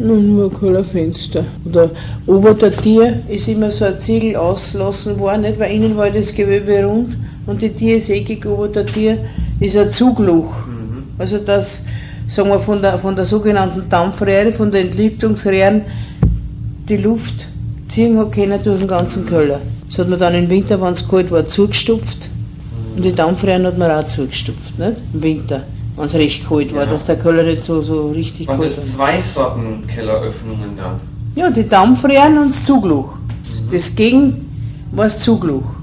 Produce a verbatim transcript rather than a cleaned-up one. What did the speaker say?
Nur ein Kellerfenster. Oder ober der Tür ist immer so ein Ziegel auslassen worden, nicht? Weil innen war das Gewölbe rund und die Tür ist eckig, ober der Tür ist ein Zugluch. Mhm. Also dass, sagen wir, von der, von der sogenannten Dampfröhre, von den Entlüftungsröhren, die Luft ziehen hat können durch den ganzen Keller. Das hat man dann im Winter, wenn es kalt war, zugestopft. Und die Dampfröhren hat man auch zugestopft, nicht? Im Winter, wenn es recht kalt war, ja. Dass der Keller nicht so, so richtig und kalt war. Und das zwei Sorten Kelleröffnungen dann? Ja, die Dampfröhren und das Zugluch. Mhm. Das Gegen war das Zugluch.